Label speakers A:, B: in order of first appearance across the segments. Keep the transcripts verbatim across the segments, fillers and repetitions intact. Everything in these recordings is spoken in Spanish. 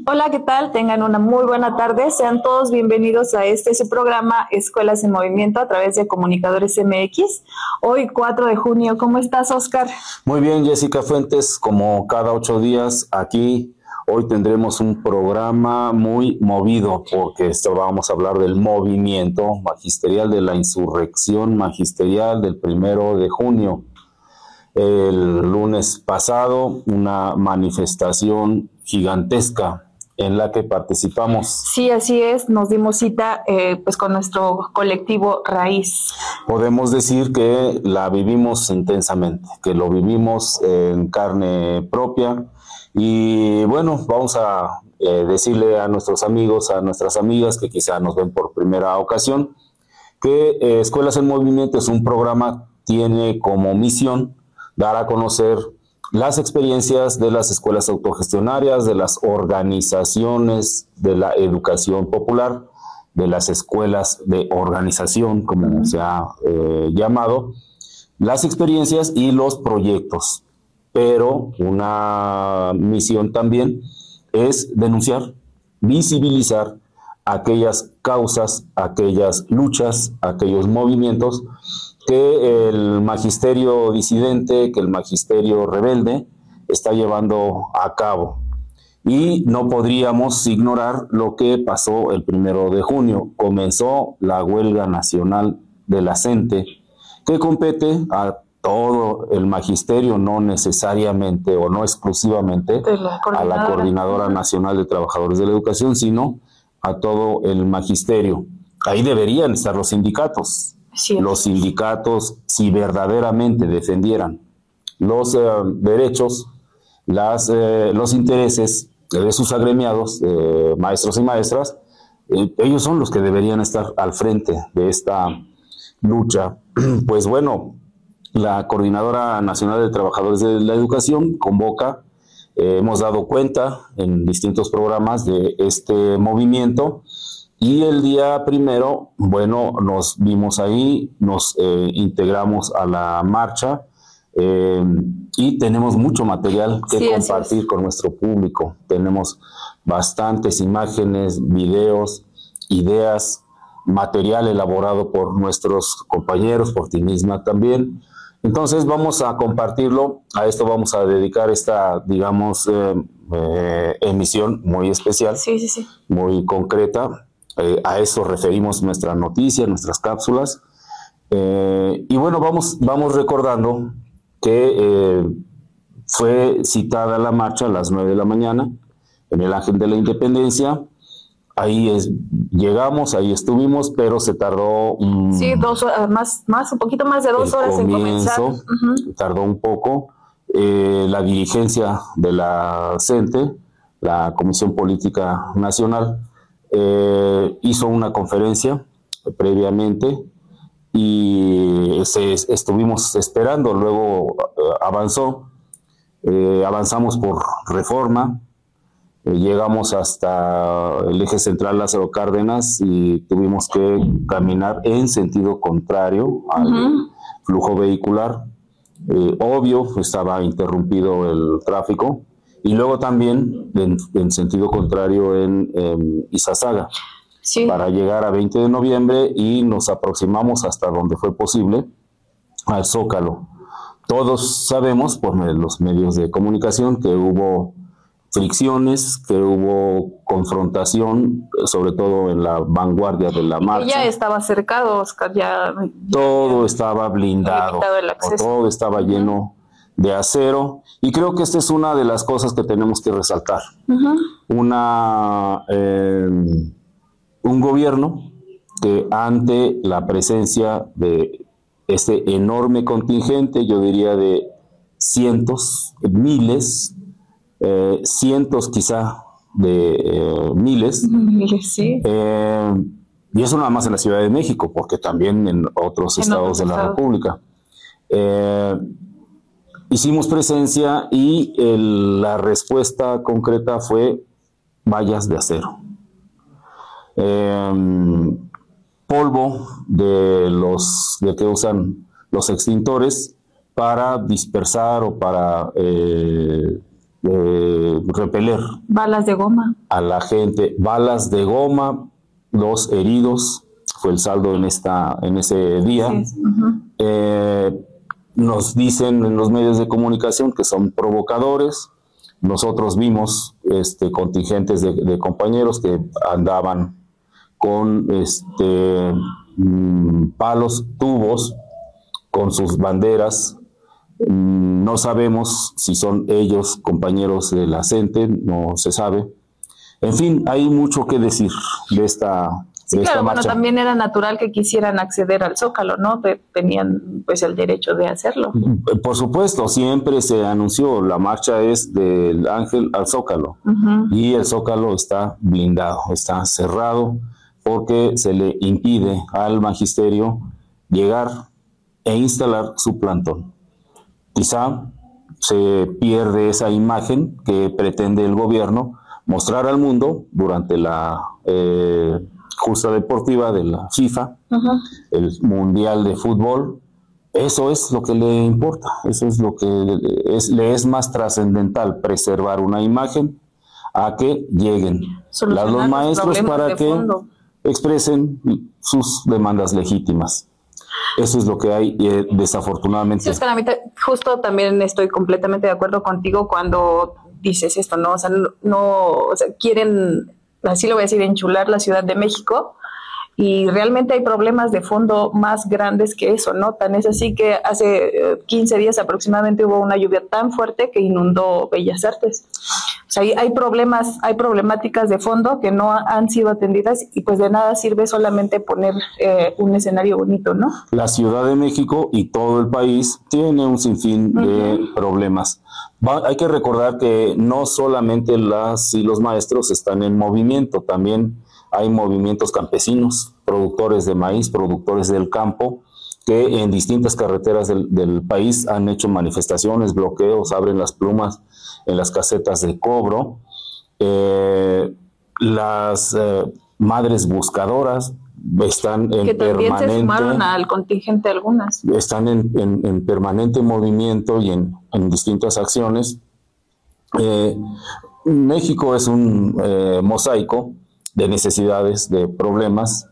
A: Hola, ¿qué tal? Tengan una muy buena tarde. Sean todos bienvenidos a este su programa Escuelas en Movimiento a través de Comunicadores M X. Hoy, cuatro de junio. ¿Cómo estás, Oscar?
B: Muy bien, Jessica Fuentes. Como cada ocho días aquí, hoy tendremos un programa muy movido porque esto vamos a hablar del movimiento magisterial de la insurrección magisterial del primero de junio. El lunes pasado, una manifestación gigantesca en la que participamos.
A: Sí, así es. Nos dimos cita eh, pues con nuestro colectivo Raíz.
B: Podemos decir que la vivimos intensamente, que lo vivimos en carne propia. Y bueno, vamos a eh, decirle a nuestros amigos, a nuestras amigas que quizá nos ven por primera ocasión, que eh, Escuelas en Movimiento es un programa, tiene como misión dar a conocer las experiencias de las escuelas autogestionarias, de las organizaciones de la educación popular, de las escuelas de organización, como se ha eh, llamado, las experiencias y los proyectos. Pero una misión también es denunciar, visibilizar aquellas causas, aquellas luchas, aquellos movimientos que el magisterio disidente, que el magisterio rebelde está llevando a cabo. Y no podríamos ignorar lo que pasó el primero de junio. Comenzó la huelga nacional de la CENTE, que compete a todo el magisterio, no necesariamente o no exclusivamente
A: La
B: a la Coordinadora
A: uh-huh.
B: Nacional de Trabajadores de la Educación, sino a todo el magisterio. Ahí deberían estar los sindicatos.
A: Sí,
B: los sindicatos, si verdaderamente defendieran los eh, derechos, las, eh, los intereses de sus agremiados, eh, maestros y maestras, eh, ellos son los que deberían estar al frente de esta lucha. Pues bueno, la Coordinadora Nacional de Trabajadores de la Educación convoca, eh, hemos dado cuenta en distintos programas de este movimiento. Y el día primero, bueno, nos vimos ahí, nos eh, integramos a la marcha eh, y tenemos mucho material que
A: sí,
B: compartir con nuestro público. Tenemos bastantes imágenes, videos, ideas, material elaborado por nuestros compañeros, por ti misma también. Entonces vamos a compartirlo, a esto vamos a dedicar esta, digamos, eh, eh, emisión muy especial,
A: sí, sí, sí.
B: muy concreta. Eh, a eso referimos nuestra noticia, nuestras cápsulas. Eh, y bueno, vamos, vamos recordando que eh, fue citada la marcha a las nueve de la mañana en el Ángel de la Independencia. Ahí es, llegamos, ahí estuvimos, pero se tardó... Um,
A: sí, dos horas, más, más, un poquito más de dos horas
B: comienzo,
A: en comenzar. Uh-huh.
B: Tardó un poco. Eh, la dirigencia de la CENTE, la Comisión Política Nacional, Eh, hizo una conferencia previamente y se, estuvimos esperando, luego eh, avanzó, eh, avanzamos por Reforma, eh, llegamos hasta el eje central Lázaro Cárdenas y tuvimos que caminar en sentido contrario al uh-huh. flujo vehicular. Eh, obvio, estaba interrumpido el tráfico. Y luego también en, en sentido contrario en, en Izazaga, sí. Para llegar a veinte de noviembre y nos aproximamos hasta donde fue posible, al Zócalo. Todos sabemos por los medios de comunicación que hubo fricciones, que hubo confrontación, sobre todo en la vanguardia de la marcha.
A: Y ya estaba cercado, Oscar, ya...
B: Todo ya, estaba blindado, todo estaba uh-huh. lleno de acero, y creo que esta es una de las cosas que tenemos que resaltar. Uh-huh. Una, eh, un gobierno que ante la presencia de este enorme contingente, yo diría de cientos, miles, eh, cientos quizá de eh, miles,
A: miles sí.
B: eh, y eso nada más en la Ciudad de México, porque también en otros en estados otros de la estados. República. Eh, Hicimos presencia y el, la respuesta concreta fue vallas de acero. Eh, polvo de los de que usan los extintores para dispersar o para eh, eh, repeler.
A: Balas de goma.
B: A la gente, balas de goma, dos heridos, fue el saldo en, esta, en ese día. Sí, uh-huh. eh, nos dicen en los medios de comunicación que son provocadores. Nosotros vimos este, contingentes de, de compañeros que andaban con este, mmm, palos, tubos, con sus banderas. Mm, no sabemos si son ellos compañeros de la CENTE, no se sabe. En fin, hay mucho que decir de esta
A: Sí,
B: de
A: claro,
B: esta
A: bueno,
B: marcha.
A: también era natural que quisieran acceder al Zócalo, ¿no? Tenían pues el derecho de hacerlo.
B: Por supuesto, siempre se anunció, la marcha es del Ángel al Zócalo, uh-huh. y el Zócalo está blindado, está cerrado, porque se le impide al magisterio llegar e instalar su plantón. Quizá se pierde esa imagen que pretende el gobierno mostrar al mundo durante la eh, justa deportiva de la FIFA, uh-huh. el Mundial de Fútbol. Eso es lo que le importa, eso es lo que es, le es más trascendental, preservar una imagen a que lleguen las, los maestros para que fondo. expresen sus demandas legítimas. Eso es lo que hay, eh, desafortunadamente.
A: Sí, Oscar, a mí te, justo también estoy completamente de acuerdo contigo cuando dices esto, ¿no? O sea, no, no o sea, quieren, así lo voy a decir, enchular la Ciudad de México, y realmente hay problemas de fondo más grandes que eso, ¿no? Tan es así que hace quince días aproximadamente hubo una lluvia tan fuerte que inundó Bellas Artes. O sea, hay, hay problemas, hay problemáticas de fondo que no han sido atendidas, y pues de nada sirve solamente poner eh, un escenario bonito, ¿no?
B: La Ciudad de México y todo el país tiene un sinfín uh-huh. de problemas. Va, hay que recordar que no solamente las y los maestros están en movimiento, también hay movimientos campesinos, productores de maíz, productores del campo, que en distintas carreteras del, del país han hecho manifestaciones, bloqueos, abren las plumas en las casetas de cobro. Eh, las eh, madres buscadoras están en
A: que también
B: permanente,
A: se sumaron al contingente algunas.
B: Están en, en, en permanente movimiento y en, en distintas acciones. Eh, México es un eh, mosaico de necesidades, de problemas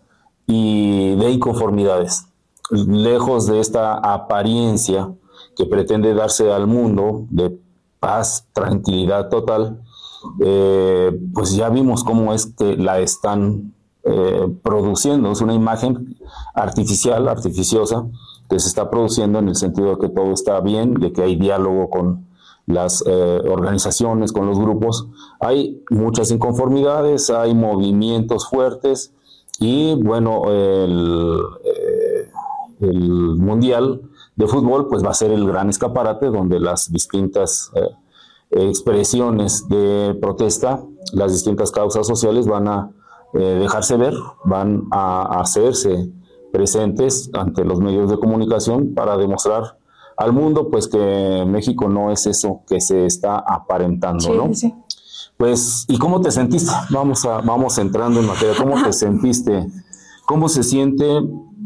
B: y de inconformidades. Lejos de esta apariencia que pretende darse al mundo de paz, tranquilidad total, eh, pues ya vimos cómo es que la están eh, produciendo. Es una imagen artificial, artificiosa, que se está produciendo en el sentido de que todo está bien, de que hay diálogo con las eh, organizaciones, con los grupos. Hay muchas inconformidades, hay movimientos fuertes, y bueno, el, eh, el Mundial de Fútbol pues va a ser el gran escaparate donde las distintas eh, expresiones de protesta, las distintas causas sociales van a eh, dejarse ver, van a hacerse presentes ante los medios de comunicación para demostrar al mundo pues que México no es eso que se está aparentando, sí, ¿no? Sí. Pues, ¿y cómo te sentiste? Vamos a, vamos entrando en materia. ¿Cómo te sentiste? ¿Cómo se siente?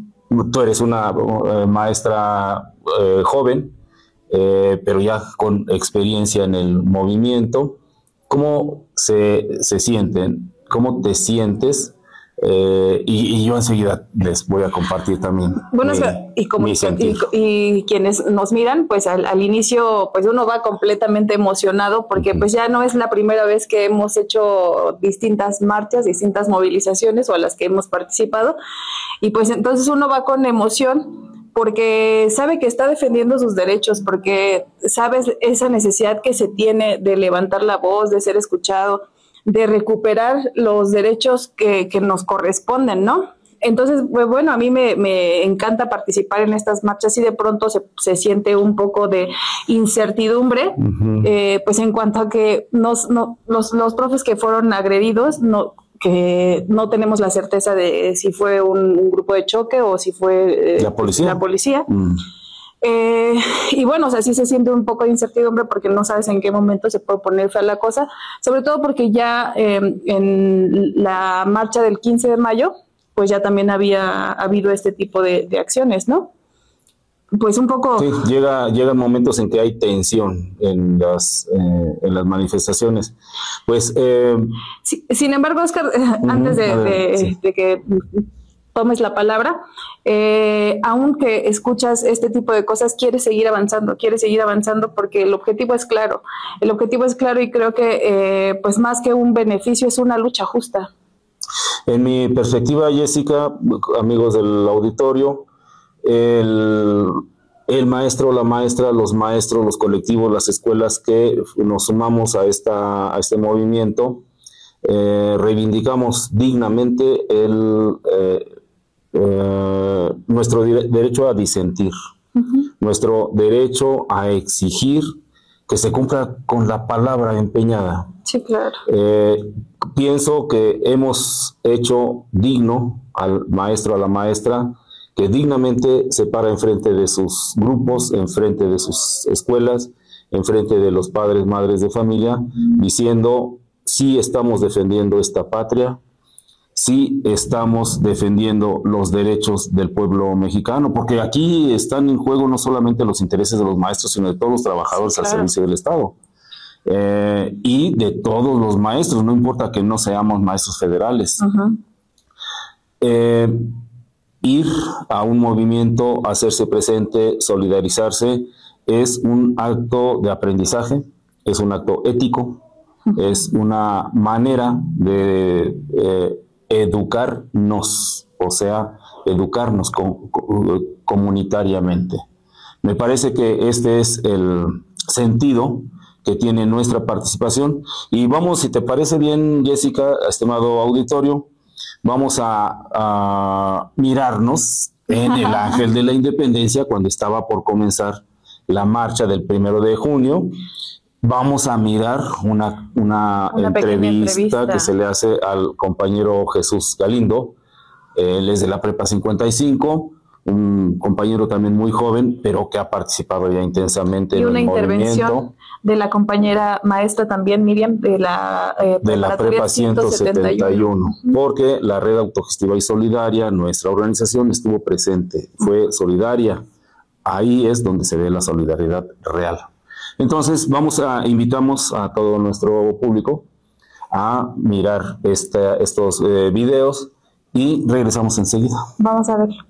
B: Tú eres una uh, maestra uh, joven, eh, pero ya con experiencia en el movimiento. ¿Cómo se, se sienten? ¿Cómo te sientes? Eh, y, y yo enseguida les voy a compartir también.
A: Bueno, mi, y, como, mi y, y quienes nos miran, pues al, al inicio, pues uno va completamente emocionado, porque pues ya no es la primera vez que hemos hecho distintas marchas, distintas movilizaciones o a las que hemos participado, y pues entonces uno va con emoción porque sabe que está defendiendo sus derechos, porque sabes esa necesidad que se tiene de levantar la voz, de ser escuchado, de recuperar los derechos que, que nos corresponden, ¿no? Entonces, pues bueno, a mí me, me encanta participar en estas marchas y de pronto se, se siente un poco de incertidumbre, uh-huh. eh, pues en cuanto a que nos, no, los, los profes que fueron agredidos, no, que no tenemos la certeza de si fue un, un grupo de choque o si fue eh,
B: la policía.
A: La policía.
B: Uh-huh.
A: Eh, y bueno, o sea, sí se siente un poco de incertidumbre porque no sabes en qué momento se puede poner fea la cosa, sobre todo porque ya eh, en la marcha del quince de mayo, pues ya también había habido este tipo de, de acciones, ¿no? pues un poco...
B: Sí, llega, llegan momentos en que hay tensión en las, eh, en las manifestaciones. Pues... Eh,
A: sí, sin embargo, Oscar, uh-huh, antes de, de, sí. de que tomes la palabra, eh, aunque escuchas este tipo de cosas, quieres seguir avanzando, quieres seguir avanzando porque el objetivo es claro. El objetivo es claro y creo que, eh, pues más que un beneficio, es una lucha justa.
B: En mi perspectiva, Jessica, amigos del auditorio, El, el maestro, la maestra, los maestros, los colectivos, las escuelas que nos sumamos a, esta, a este movimiento, eh, reivindicamos dignamente el, eh, eh, nuestro derecho a disentir, uh-huh. nuestro derecho a exigir que se cumpla con la palabra empeñada.
A: Sí, claro.
B: Eh, pienso que hemos hecho digno al maestro, a la maestra, que dignamente se para enfrente de sus grupos, enfrente de sus escuelas, enfrente de los padres, madres de familia, diciendo, sí estamos defendiendo esta patria, sí estamos defendiendo los derechos del pueblo mexicano, porque aquí están en juego no solamente los intereses de los maestros, sino de todos los trabajadores sí, claro. al servicio del Estado. Eh, y de todos los maestros, no importa que no seamos maestros federales. Uh-huh. Eh, Ir a un movimiento, hacerse presente, solidarizarse, es un acto de aprendizaje, es un acto ético, es una manera de eh, educarnos, o sea, educarnos com- com- comunitariamente. Me parece que este es el sentido que tiene nuestra participación. Y vamos, si te parece bien, Jessica, estimado auditorio, vamos a, a mirarnos en el Ángel de la Independencia cuando estaba por comenzar la marcha del primero de junio. Vamos a mirar una, una, una entrevista, entrevista que se le hace al compañero Jesús Galindo. Él es de la Prepa cincuenta y cinco, un compañero también muy joven, pero que ha participado ya intensamente y en el movimiento. Y una intervención
A: de la compañera maestra también, Miriam, de la, eh,
B: de la Prepa ciento setenta y uno, uh-huh. porque la Red Autogestiva y Solidaria, nuestra organización, estuvo presente, fue solidaria. Ahí es donde se ve la solidaridad real. Entonces, vamos a invitamos a todo nuestro público a mirar este, estos eh, videos y regresamos enseguida.
A: Vamos a verlo.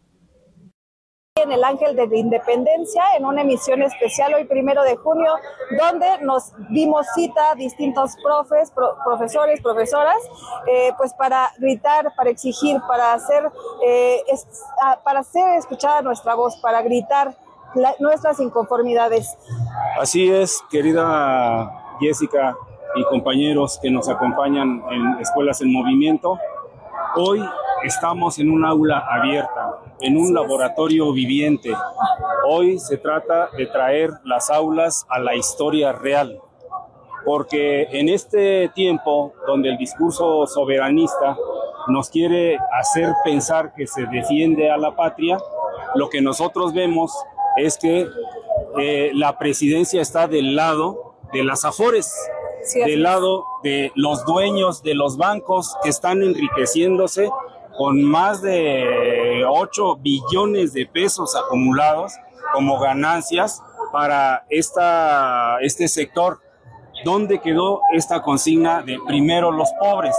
C: En el Ángel de la Independencia, en una emisión especial hoy primero de junio, donde nos dimos cita distintos profes, pro, profesores, profesoras, eh, pues para gritar, para exigir, para hacer, eh, es, a, para hacer escuchada nuestra voz, para gritar la, nuestras inconformidades.
D: Así es, querida Jessica y compañeros que nos acompañan en Escuelas en Movimiento. Hoy estamos en un aula abierta, en un laboratorio viviente. Hoy se trata de traer las aulas a la historia real, porque en este tiempo donde el discurso soberanista nos quiere hacer pensar que se defiende a la patria, lo que nosotros vemos es que eh, la presidencia está del lado de las Afores, sí, del lado de los dueños de los bancos que están enriqueciéndose con más de ocho billones de pesos acumulados como ganancias para esta, este sector. ¿Dónde quedó esta consigna de primero los pobres?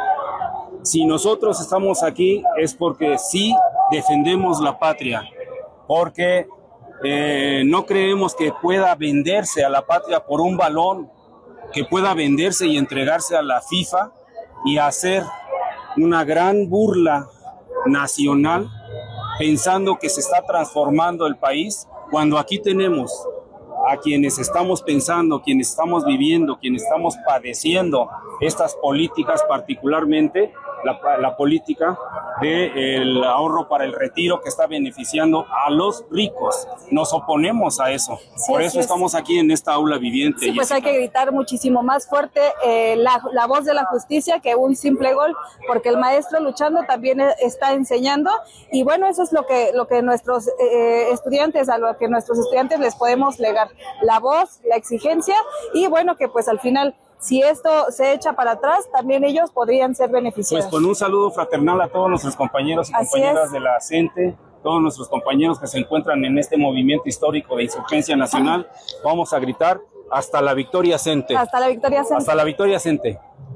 D: Si nosotros estamos aquí es porque sí defendemos la patria, porque eh, no creemos que pueda venderse a la patria por un balón, que pueda venderse y entregarse a la FIFA y hacer una gran burla nacional pensando que se está transformando el país, cuando aquí tenemos a quienes estamos pensando, quienes estamos viviendo, quienes estamos padeciendo estas políticas, particularmente la, la política del ahorro para el retiro que está beneficiando a los ricos. Nos oponemos a eso. Sí, Por eso sí, estamos aquí en esta aula viviente.
C: Sí, pues Jessica. Hay que gritar muchísimo más fuerte eh, la, la voz de la justicia que un simple gol, porque el maestro luchando también está enseñando, y bueno, eso es lo que, lo que nuestros eh, estudiantes, a lo que nuestros estudiantes les podemos legar, la voz, la exigencia, y bueno, que pues al final, si esto se echa para atrás, también ellos podrían ser beneficiados.
D: Pues con un saludo fraternal a todos nuestros compañeros y Así compañeras es. de la CENTE, todos nuestros compañeros que se encuentran en este movimiento histórico de insurgencia nacional, vamos a gritar hasta la victoria Cente.
C: Hasta la victoria Cente.
D: Hasta la victoria Cente.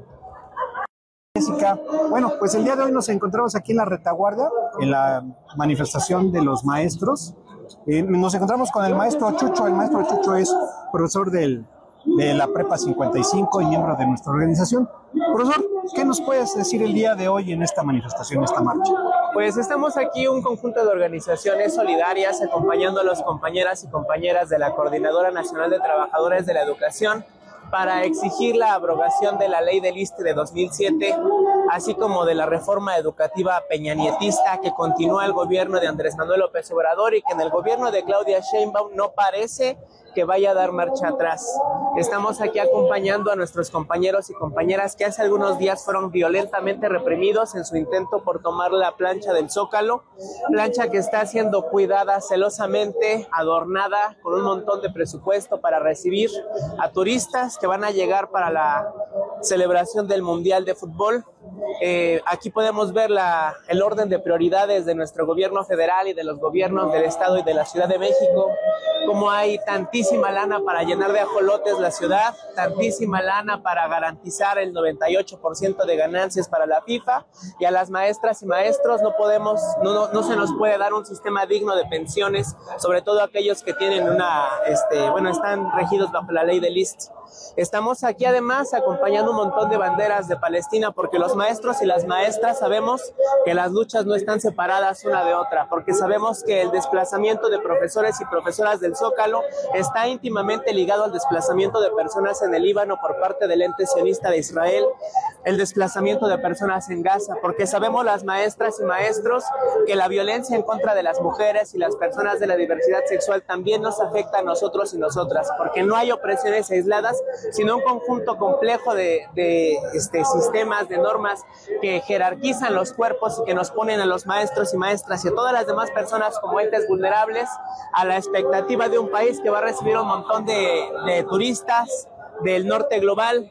E: Jessica, bueno, pues el día de hoy nos encontramos aquí en la retaguardia, en la manifestación de los maestros. Eh, nos encontramos con el maestro Chucho. El maestro Chucho es profesor del, de la Prepa cincuenta y cinco y miembro de nuestra organización. Profesor, ¿qué nos puedes decir el día de hoy en esta manifestación, esta marcha?
F: Pues estamos aquí un conjunto de organizaciones solidarias acompañando a las compañeras y compañeras de la Coordinadora Nacional de Trabajadores de la Educación para exigir la abrogación de la ley del I S S S T E de dos mil siete, así como de la reforma educativa peñanietista que continúa el gobierno de Andrés Manuel López Obrador y que en el gobierno de Claudia Sheinbaum no parece que vaya a dar marcha atrás. Estamos aquí acompañando a nuestros compañeros y compañeras que hace algunos días fueron violentamente reprimidos en su intento por tomar la plancha del Zócalo, plancha que está siendo cuidada celosamente, adornada con un montón de presupuesto para recibir a turistas que van a llegar para la celebración del Mundial de Fútbol. Eh, aquí podemos ver la, el orden de prioridades de nuestro gobierno federal y de los gobiernos del Estado y de la Ciudad de México, como hay tantísima lana para llenar de ajolotes la ciudad, tantísima lana para garantizar el noventa y ocho por ciento de ganancias para la FIFA, y a las maestras y maestros no podemos, no, no, no se nos puede dar un sistema digno de pensiones, sobre todo aquellos que tienen una, este, bueno, están regidos bajo la ley del I S S S T E. Estamos aquí además acompañando un montón de banderas de Palestina porque los maestros y las maestras sabemos que las luchas no están separadas una de otra, porque sabemos que el desplazamiento de profesores y profesoras del Zócalo está íntimamente ligado al desplazamiento de personas en el Líbano por parte del ente sionista de Israel, el desplazamiento de personas en Gaza, porque sabemos las maestras y maestros que la violencia en contra de las mujeres y las personas de la diversidad sexual también nos afecta a nosotros y nosotras, porque no hay opresiones aisladas, sino un conjunto complejo de, de este, sistemas, de normas que jerarquizan los cuerpos y que nos ponen a los maestros y maestras y a todas las demás personas como entes vulnerables a la expectativa de un país que va a recibir un montón de, de turistas del norte global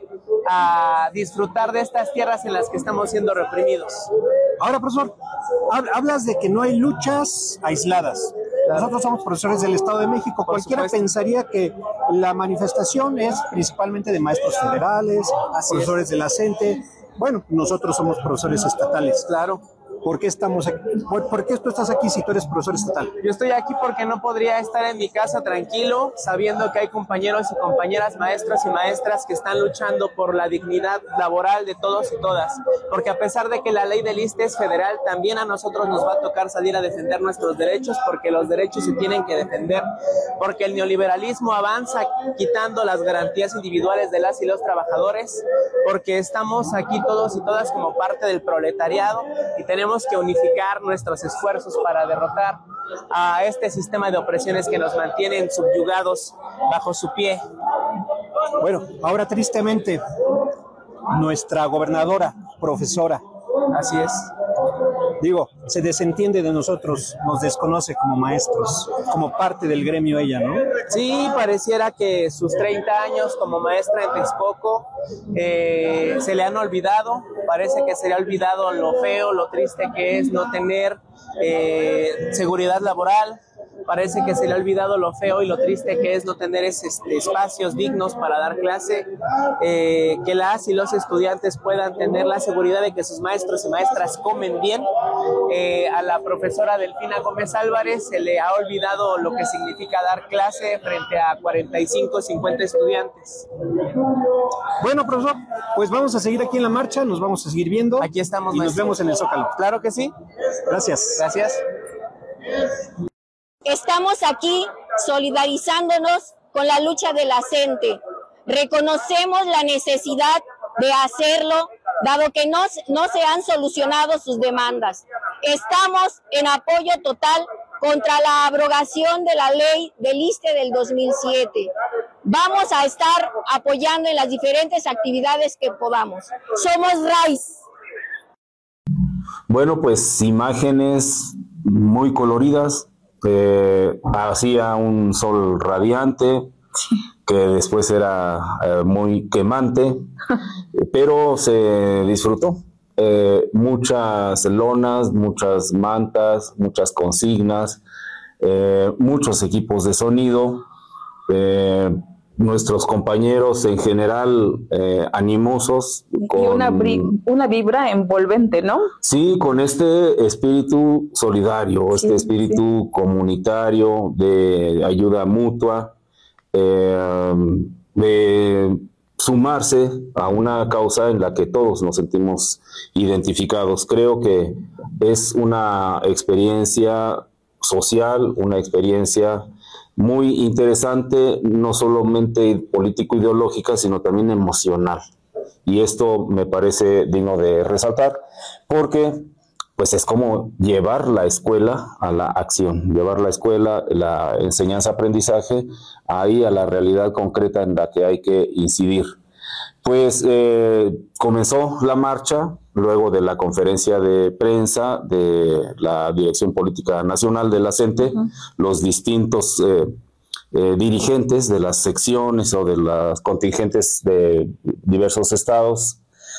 F: a disfrutar de estas tierras en las que estamos siendo reprimidos.
E: Ahora, profesor, hablas de que no hay luchas aisladas. Nosotros somos profesores del Estado de México. Por Cualquiera supuesto. pensaría que la manifestación es principalmente de maestros federales, Así profesores es. de la Cente. Bueno, nosotros somos profesores estatales.
F: Claro.
E: ¿Por qué estamos aquí? ¿Por, ¿Por qué tú estás aquí si tú eres profesor estatal?
F: Yo estoy aquí porque no podría estar en mi casa tranquilo, sabiendo que hay compañeros y compañeras, maestros y maestras que están luchando por la dignidad laboral de todos y todas. Porque a pesar de que la ley del I S S S T E es federal, también a nosotros nos va a tocar salir a defender nuestros derechos, porque los derechos se tienen que defender. Porque el neoliberalismo avanza quitando las garantías individuales de las y los trabajadores, porque estamos aquí todos y todas como parte del proletariado y tenemos que unificar nuestros esfuerzos para derrotar a este sistema de opresiones que nos mantienen subyugados bajo su pie.
E: Bueno, ahora tristemente, nuestra gobernadora, profesora,
F: así es,
E: digo, se desentiende de nosotros, nos desconoce como maestros, como parte del gremio ella, ¿no?
F: Sí, pareciera que sus treinta años como maestra en Texcoco eh, se le han olvidado, parece que se le ha olvidado lo feo, lo triste que es no tener eh, seguridad laboral. Parece que se le ha olvidado lo feo y lo triste que es no tener ese, este, espacios dignos para dar clase, eh, que las y los estudiantes puedan tener la seguridad de que sus maestros y maestras comen bien. Eh, a la profesora Delfina Gómez Álvarez se le ha olvidado lo que significa dar clase frente a cuarenta y cinco, cincuenta estudiantes.
E: Bueno, profesor, pues vamos a seguir aquí en la marcha, nos vamos a seguir viendo.
F: Aquí estamos,
E: y
F: maestro.
E: Nos vemos en el Zócalo.
F: Claro que sí.
E: Gracias.
F: Gracias.
G: Estamos aquí solidarizándonos con la lucha de la Cente. Reconocemos la necesidad de hacerlo, dado que no, no se han solucionado sus demandas. Estamos en apoyo total contra la abrogación de la ley del I S S S T E del dos mil siete. Vamos a estar apoyando en las diferentes actividades que podamos. Somos RAIS.
B: Bueno, pues imágenes muy coloridas. Eh, hacía un sol radiante que después era eh, muy quemante, pero se disfrutó, eh, muchas lonas, muchas mantas, muchas consignas, eh, muchos equipos de sonido, eh, nuestros compañeros en general eh, animosos.
A: Con, y una, una vibra envolvente, ¿no?
B: Sí, con este espíritu solidario, sí, este espíritu sí. comunitario de ayuda mutua, eh, de sumarse a una causa en la que todos nos sentimos identificados. Creo que es una experiencia social, una experiencia muy interesante, no solamente político-ideológica, sino también emocional. Y esto me parece digno de resaltar, porque pues es como llevar la escuela a la acción, llevar la escuela, la enseñanza-aprendizaje, ahí a la realidad concreta en la que hay que incidir. Pues eh, comenzó la marcha luego de la conferencia de prensa de la Dirección Política Nacional de la CENTE, uh-huh. los distintos eh, eh, dirigentes de las secciones o de las contingentes de diversos estados,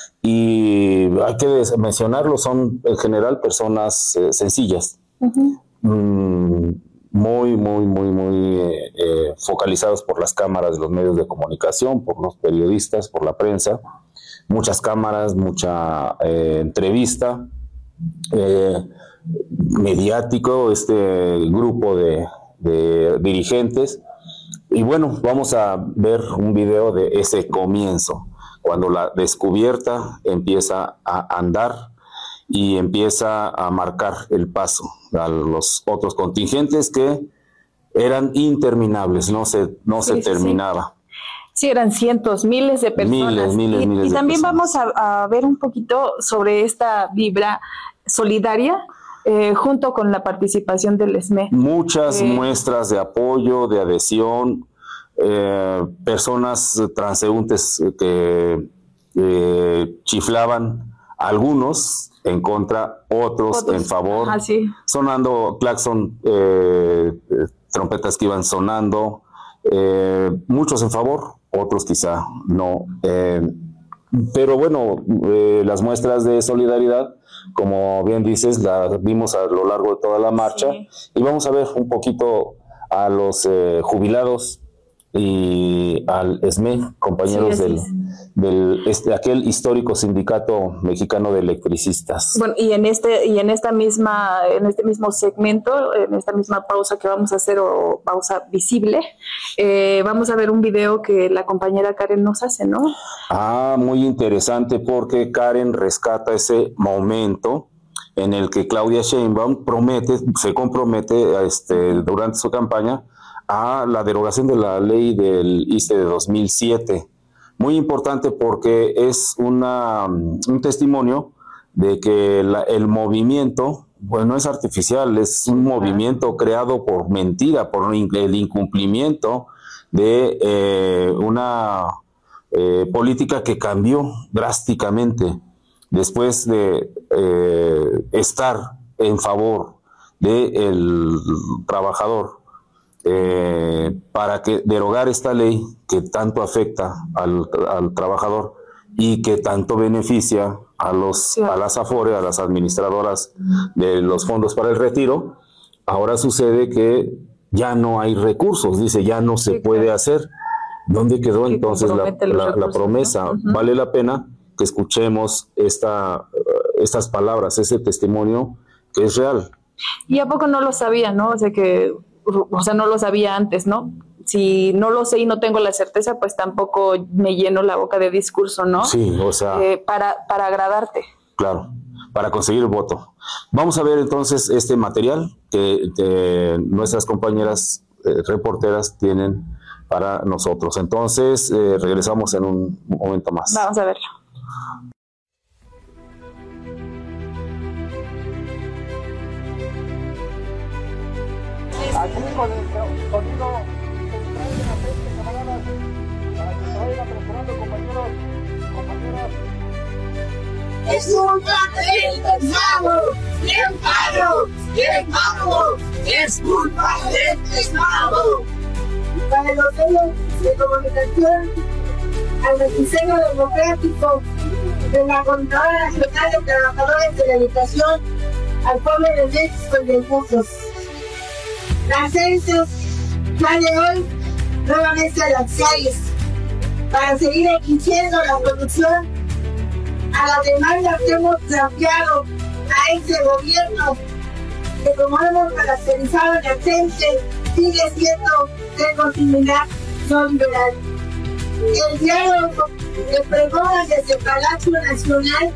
B: y hay que mencionarlo, son en general personas eh, sencillas, uh-huh. mm, muy, muy, muy, muy eh, eh, focalizados por las cámaras de los medios de comunicación, por los periodistas, por la prensa, muchas cámaras, mucha eh, entrevista, eh, mediático, este grupo de, de dirigentes. Y bueno, vamos a ver un video de ese comienzo, cuando la descubierta empieza a andar y empieza a marcar el paso a los otros contingentes que eran interminables, no se, no sí, se terminaba.
A: Sí, eran cientos, miles de personas.
B: Miles, miles,
A: y,
B: miles
A: y
B: de
A: también
B: personas.
A: Vamos a, a ver un poquito sobre esta vibra solidaria eh, junto con la participación del ESME.
B: Muchas eh, muestras de apoyo, de adhesión, eh, personas transeúntes que eh, chiflaban, algunos en contra, otros, otros en favor,
A: ah, sí.
B: sonando claxon, eh, trompetas que iban sonando, eh, muchos en favor, otros quizá no. Eh, pero bueno, eh, las muestras de solidaridad, como bien dices, las vimos a lo largo de toda la marcha, sí. y vamos a ver un poquito a los eh, jubilados y al ESME, compañeros sí, del, del este, aquel histórico sindicato mexicano de electricistas.
A: Bueno, y en este y en esta misma en este mismo segmento, en esta misma pausa que vamos a hacer, o pausa visible, eh, vamos a ver un video que la compañera Karen nos hace, ¿no?
B: Ah, muy interesante, porque Karen rescata ese momento en el que Claudia Sheinbaum promete, se compromete a este, durante su campaña a la derogación de la ley del I S S S T E de dos mil siete. Muy importante, porque es una, un testimonio de que la, el movimiento, pues no es artificial, es un movimiento creado por mentira, por el incumplimiento de eh, una eh, política que cambió drásticamente después de eh, estar en favor del trabajador. Eh, para que derogar esta ley que tanto afecta al, al trabajador y que tanto beneficia a los sí. a las AFORE, a las administradoras de los fondos para el retiro, ahora sucede que ya no hay recursos, dice, ya no se sí, puede claro. hacer. ¿Dónde quedó sí, entonces la, la, la promesa? ¿No? Uh-huh. Vale la pena que escuchemos esta, estas palabras, ese testimonio que es real.
A: ¿Y a poco no lo sabía, no? O sea que O sea, no lo sabía antes, ¿no? Si no lo sé y no tengo la certeza, pues tampoco me lleno la boca de discurso, ¿no?
B: Sí, o sea...
A: Eh, para, para agradarte.
B: Claro, para conseguir el voto. Vamos a ver entonces este material que, que nuestras compañeras eh, reporteras tienen para nosotros. Entonces, eh, regresamos en un momento más.
A: Vamos a verlo.
E: Aquí con el sonido central de la frente, camaradas, para que se vayan apresurando, compañeros, compañeras.
H: Es un papel pesado, bien caro, bien caro, es culpa del Estado. Para los medios de comunicación, al diseño democrático de la Coordinadora Nacional de Trabajadores de la Educación al pueblo de México y del mundo. Las censos ya de hoy nuevamente a las calles para seguir exigiendo la producción a la demanda que hemos planteado a este gobierno, que como hemos caracterizado en la gente, sigue siendo de continuidad no liberal. El diálogo que pregona desde el Palacio Nacional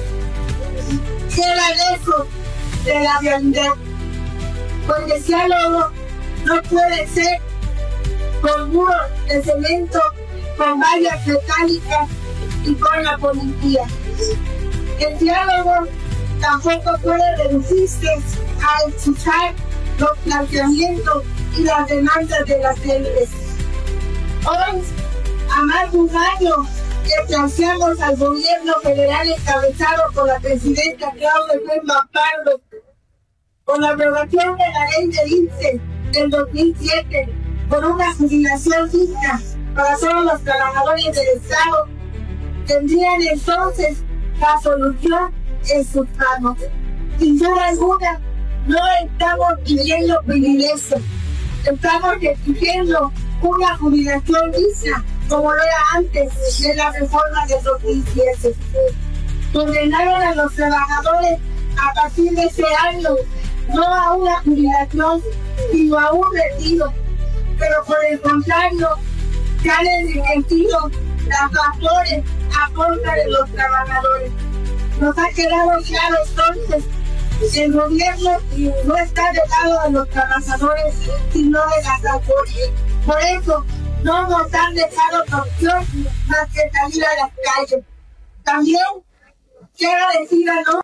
H: queda lejos de la realidad, porque el diálogo no puede ser con muros de cemento, con vallas metálicas y con la policía. El diálogo tampoco puede reducirse a escuchar los planteamientos y las demandas de las gentes. Hoy, a más de un año que planteamos al gobierno federal encabezado por la presidenta Claudia Sheinbaum Pardo, con la aprobación de la ley del I N S E del dos mil siete, por una jubilación digna para todos los trabajadores del Estado, tendrían entonces la solución en sus manos. Sin duda alguna, no estamos pidiendo privilegios, estamos exigiendo una jubilación digna, como lo era antes de la reforma de dos mil siete. Condenaron a los trabajadores a partir de ese año, no a una jubilación, sino a un retiro, pero por el contrario, se han enriquecido las labores a costa de los trabajadores. Nos ha quedado claro entonces que el gobierno no está del lado de los trabajadores, sino de las labores. Por eso no nos han dejado otra opción más que salir a las calles. También quiero decir a no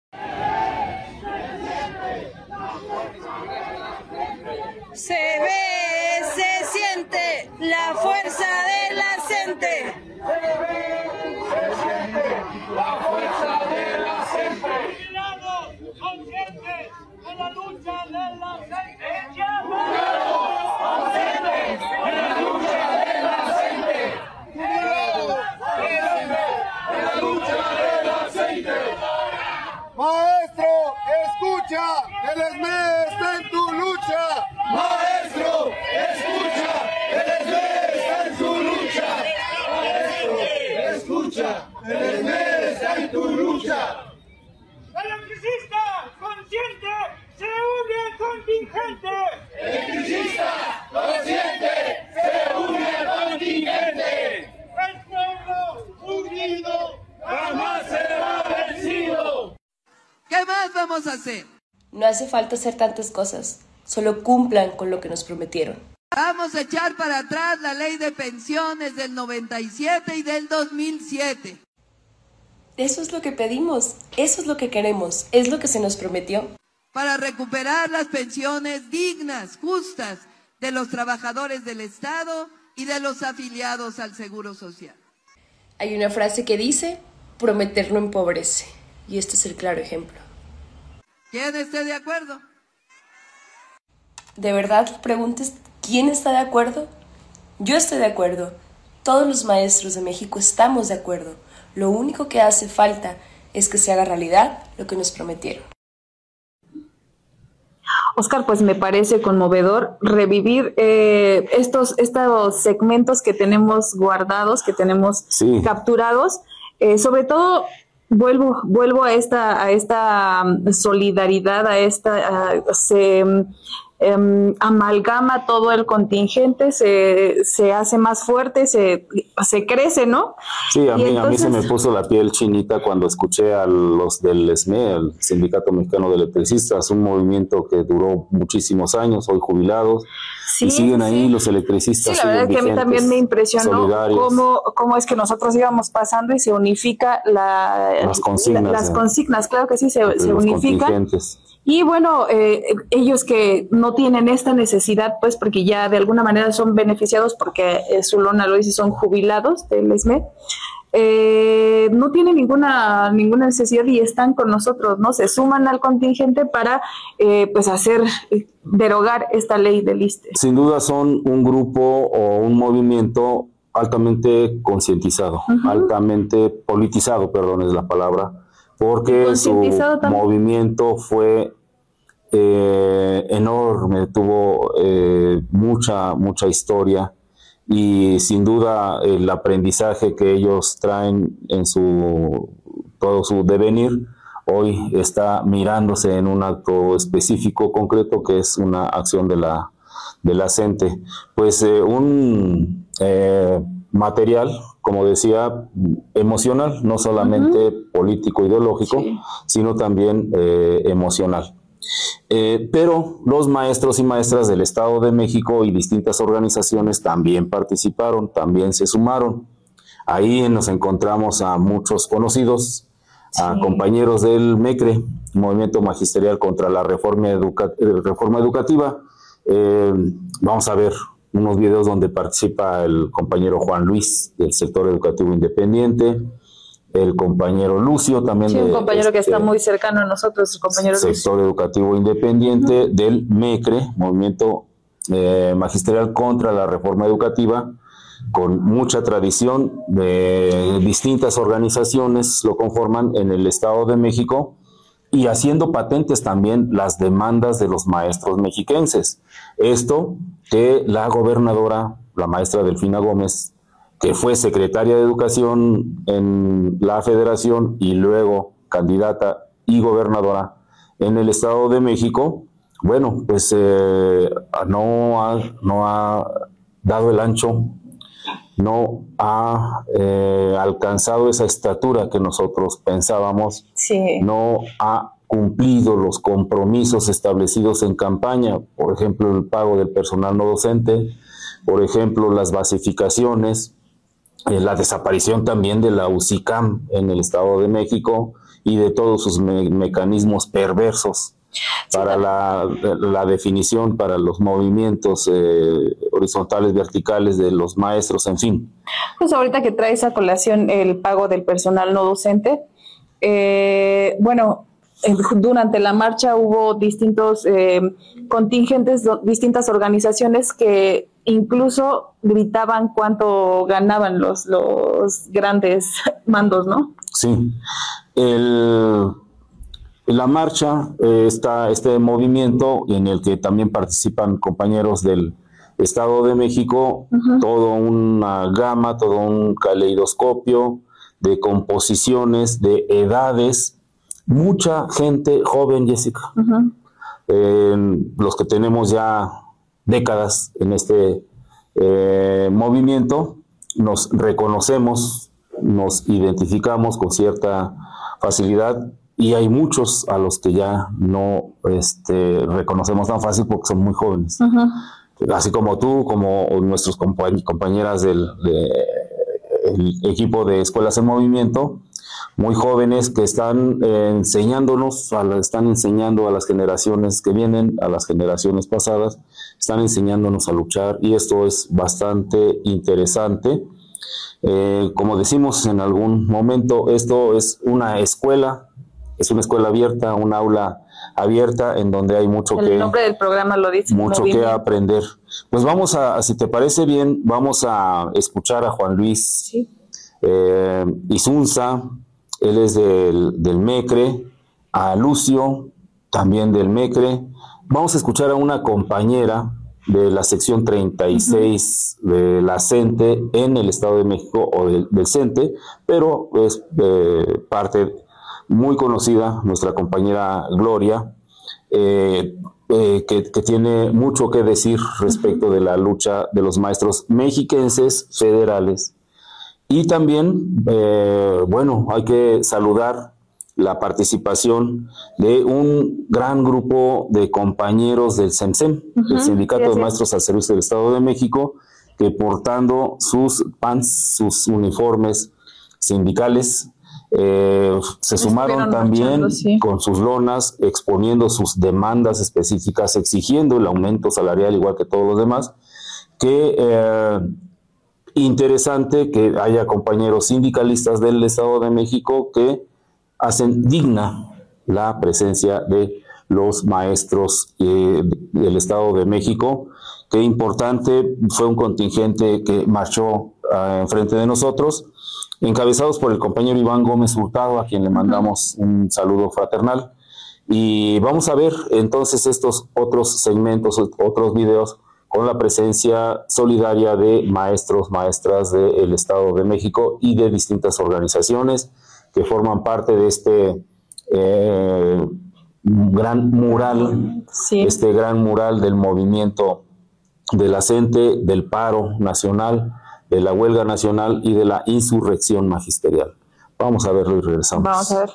I: se ve, se siente la fuerza de la gente.
J: Se ve, se siente la fuerza de la gente. Unidos, conscientes de la lucha de la gente. Unidos, conscientes de la lucha de la gente. Unidos, conscientes de la lucha de la gente. Maestro, escucha, el E S M E está en tu lucha. Maestro, escucha, el E S M E está en tu lucha. Maestro, escucha, el E S M E está en tu lucha. Electricista, consciente, se une al contingente. Electricista, consciente, se une al contingente. El pueblo unido jamás será vencido.
I: ¿Qué más vamos a hacer?
K: No hace falta hacer tantas cosas, solo cumplan con lo que nos prometieron.
I: Vamos a echar para atrás la ley de pensiones del noventa y siete y del dos mil siete.
K: Eso es lo que pedimos, eso es lo que queremos, es lo que se nos prometió.
I: Para recuperar las pensiones dignas, justas, de los trabajadores del Estado y de los afiliados al Seguro Social.
K: Hay una frase que dice, prometer no empobrece, y este es el claro ejemplo.
I: ¿Quién esté de acuerdo?
K: ¿De verdad preguntes quién está de acuerdo? Yo estoy de acuerdo. Todos los maestros de México estamos de acuerdo. Lo único que hace falta es que se haga realidad lo que nos prometieron.
A: Oscar, pues me parece conmovedor revivir eh, estos, estos segmentos que tenemos guardados, que tenemos sí. capturados, eh, sobre todo... Vuelvo, vuelvo a esta, a esta solidaridad, a esta, a, se um, amalgama todo el contingente, se, se hace más fuerte, se, se crece, ¿no?
B: Sí, a mí, entonces... a mí se me puso la piel chinita cuando escuché a los del E S M E, el Sindicato Mexicano de Electricistas, un movimiento que duró muchísimos años, hoy jubilados, sí, y siguen sí. ahí los electricistas.
A: Sí, la verdad es que a mí también me impresionó cómo, cómo es que nosotros íbamos pasando y se unifica la,
B: las consignas.
A: La, las
B: eh,
A: consignas, claro que sí, se, se unifican. Y bueno, eh, ellos que no tienen esta necesidad, pues porque ya de alguna manera son beneficiados, porque eh, Zulona lo dice, son jubilados del E S M E, eh, no tienen ninguna ninguna necesidad y están con nosotros, ¿no? Se suman al contingente para eh, pues hacer, derogar esta ley del I S S S T E.
B: Sin duda son un grupo o un movimiento altamente concientizado, uh-huh. altamente politizado, perdón es la palabra, porque su movimiento fue eh, enorme, tuvo eh, mucha, mucha historia, y sin duda el aprendizaje que ellos traen en su todo su devenir hoy está mirándose en un acto específico, concreto, que es una acción de la, de la CENTE. Pues eh, un eh, material, como decía, emocional, no solamente uh-huh. político, ideológico, sí. sino también eh, emocional. Eh, pero los maestros y maestras del Estado de México y distintas organizaciones también participaron, también se sumaron. Ahí nos encontramos a muchos conocidos, sí. a compañeros del MECRE, Movimiento Magisterial contra la Reforma, Educa- Reforma Educativa. Eh, vamos a ver unos videos donde participa el compañero Juan Luis del sector educativo independiente, el compañero Lucio también.
A: Sí, un
B: de,
A: compañero
B: este,
A: que está muy cercano a nosotros, el compañero
B: sector
A: Lucio.
B: educativo independiente uh-huh. del MECRE, Movimiento eh, Magisterial contra la Reforma Educativa, con mucha tradición, de distintas organizaciones lo conforman en el Estado de México, y haciendo patentes también las demandas de los maestros mexiquenses. Esto que la gobernadora, la maestra Delfina Gómez, que fue secretaria de Educación en la Federación y luego candidata y gobernadora en el Estado de México, bueno, pues eh, no, ha, no ha dado el ancho, no ha eh, alcanzado esa estatura que nosotros pensábamos,
A: sí.
B: no ha cumplido los compromisos establecidos en campaña, por ejemplo, el pago del personal no docente, por ejemplo, las basificaciones, eh, la desaparición también de la U C I C A M en el Estado de México y de todos sus me- mecanismos perversos para la, la definición, para los movimientos eh, horizontales, verticales de los maestros, en fin.
A: Pues ahorita que traes a colación el pago del personal no docente, eh, bueno, eh, durante la marcha hubo distintos eh, contingentes, do, distintas organizaciones que incluso gritaban cuánto ganaban los, los grandes mandos, ¿no?
B: Sí. El... En la marcha eh, está este movimiento en el que también participan compañeros del Estado de México, uh-huh. todo una gama, todo un caleidoscopio de composiciones, de edades, mucha gente joven, Jessica. Uh-huh. Eh, los que tenemos ya décadas en este eh, movimiento, nos reconocemos, nos identificamos con cierta facilidad. Y hay muchos a los que ya no este, reconocemos tan fácil porque son muy jóvenes. Uh-huh. Así como tú, como nuestros compañ- compañeras del de, el equipo de Escuelas en Movimiento, muy jóvenes que están eh, enseñándonos, a la, están enseñando a las generaciones que vienen, a las generaciones pasadas, están enseñándonos a luchar, y esto es bastante interesante. Eh, como decimos en algún momento, esto es una escuela. Es una escuela abierta, un aula abierta en donde hay mucho
A: El
B: que...
A: El nombre del programa lo dice.
B: Mucho que aprender. Pues vamos a, si te parece bien, vamos a escuchar a Juan Luis
A: sí.
B: eh, Isunza, él es del, del MECRE, a Lucio, también del MECRE. Vamos a escuchar a una compañera de la sección treinta y seis uh-huh. de la CENTE en el Estado de México, o del, del CENTE, pero es eh, parte... muy conocida, nuestra compañera Gloria, eh, eh, que, que tiene mucho que decir respecto de la lucha de los maestros mexiquenses federales. Y también, eh, bueno, hay que saludar la participación de un gran grupo de compañeros del SEMSEM, uh-huh, el Sindicato sí, sí. de Maestros al Servicio del Estado de México, que portando sus pants, sus uniformes sindicales, Eh, se sumaron también marchando, sí. con sus lonas, exponiendo sus demandas específicas, exigiendo el aumento salarial igual que todos los demás. Que eh, interesante que haya compañeros sindicalistas del Estado de México que hacen digna la presencia de los maestros eh, del Estado de México, qué importante, fue un contingente que marchó uh, enfrente de nosotros, encabezados por el compañero Iván Gómez Hurtado, a quien le mandamos un saludo fraternal. Y vamos a ver entonces estos otros segmentos, otros videos, con la presencia solidaria de maestros, maestras del Estado de México y de distintas organizaciones que forman parte de este eh, gran mural, sí. este gran mural del movimiento de la CENTE, del paro nacional, de la huelga nacional y de la insurrección magisterial. Vamos a verlo y regresamos.
A: Vamos a verlo.